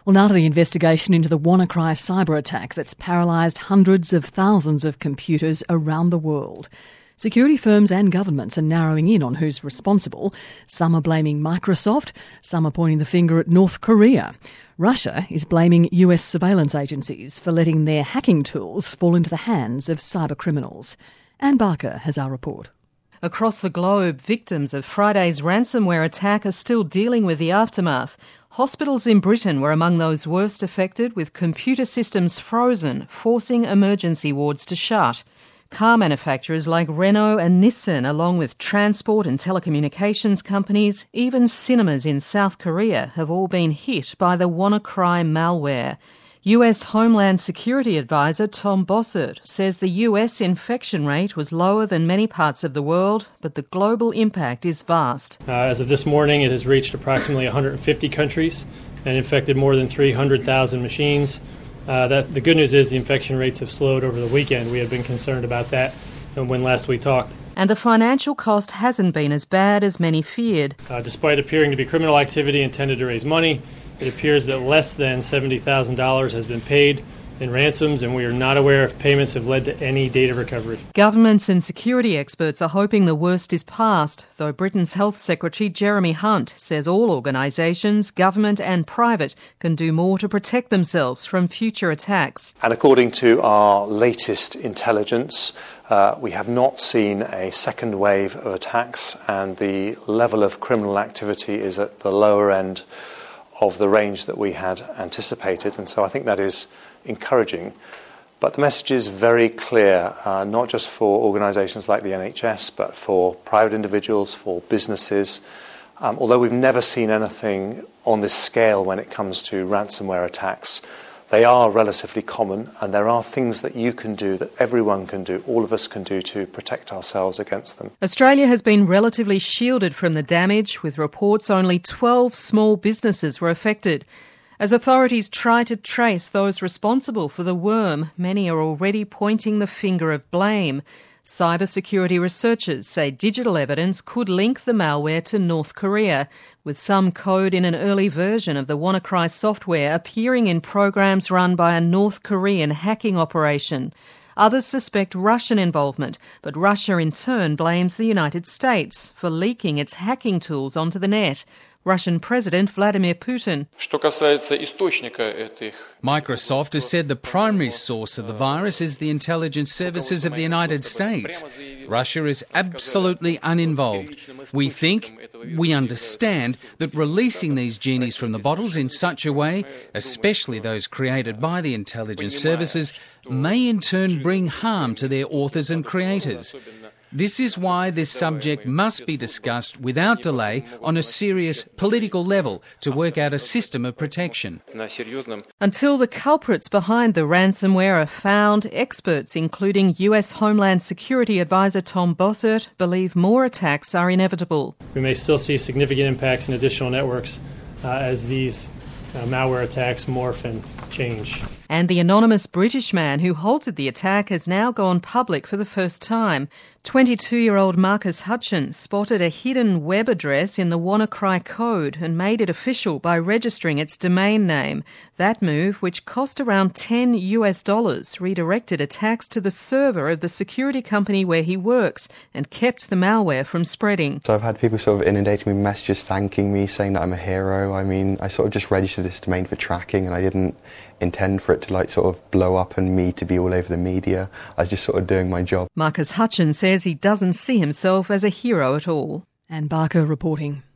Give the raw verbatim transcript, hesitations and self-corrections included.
Well, now to the investigation into the WannaCry cyber attack that's paralysed hundreds of thousands of computers around the world. Security firms and governments are narrowing in on who's responsible. Some are blaming Microsoft, some are pointing the finger at North Korea. Russia is blaming U S surveillance agencies for letting their hacking tools fall into the hands of cyber criminals. Anne Barker has our report. Across the globe, victims of Friday's ransomware attack are still dealing with the aftermath. Hospitals in Britain were among those worst affected, with computer systems frozen, forcing emergency wards to shut. Car manufacturers like Renault and Nissan, along with transport and telecommunications companies, even cinemas in South Korea, have all been hit by the WannaCry malware. U S Homeland Security Advisor Tom Bossert says the U S infection rate was lower than many parts of the world, but the global impact is vast. Uh, as of this morning, it has reached approximately one hundred fifty countries and infected more than three hundred thousand machines. Uh, that, the good news is the infection rates have slowed over the weekend. We had been concerned about that when last we talked. And the financial cost hasn't been as bad as many feared. Uh, despite appearing to be criminal activity intended to raise money, it appears that less than seventy thousand dollars has been paid in ransoms, and we are not aware if payments have led to any data recovery. Governments and security experts are hoping the worst is past, though Britain's Health Secretary Jeremy Hunt says all organisations, government and private, can do more to protect themselves from future attacks. And according to our latest intelligence, uh, we have not seen a second wave of attacks, and the level of criminal activity is at the lower end of the range that we had anticipated, and so I think that is encouraging. But the message is very clear, uh, not just for organisations like the N H S, but for private individuals, for businesses. Um, although we've never seen anything on this scale when it comes to ransomware attacks, they are relatively common, and there are things that you can do, that everyone can do, all of us can do to protect ourselves against them. Australia has been relatively shielded from the damage, with reports only twelve small businesses were affected. As authorities try to trace those responsible for the worm, many are already pointing the finger of blame. Cybersecurity researchers say digital evidence could link the malware to North Korea, with some code in an early version of the WannaCry software appearing in programs run by a North Korean hacking operation. Others suspect Russian involvement, but Russia in turn blames the United States for leaking its hacking tools onto the net. Russian President Vladimir Putin. Microsoft has said the primary source of the virus is the intelligence services of the United States. Russia is absolutely uninvolved. We think, we understand, that releasing these genies from the bottles in such a way, especially those created by the intelligence services, may in turn bring harm to their authors and creators. This is why this subject must be discussed without delay on a serious political level to work out a system of protection. Until the culprits behind the ransomware are found, experts, including U S Homeland Security Advisor Tom Bossert, believe more attacks are inevitable. We may still see significant impacts in additional networks uh, as these uh, malware attacks morph and change. And the anonymous British man who halted the attack has now gone public for the first time. twenty-two-year-old Marcus Hutchins spotted a hidden web address in the WannaCry code and made it official by registering its domain name. That move, which cost around ten US dollars, redirected attacks to the server of the security company where he works and kept the malware from spreading. So I've had people sort of inundating me with messages thanking me, saying that I'm a hero. I mean, I sort of just registered this domain for tracking, and I didn't intend for it to like sort of blow up and me to be all over the media. I was just sort of doing my job. Marcus Hutchins says he doesn't see himself as a hero at all. Anne Barker reporting.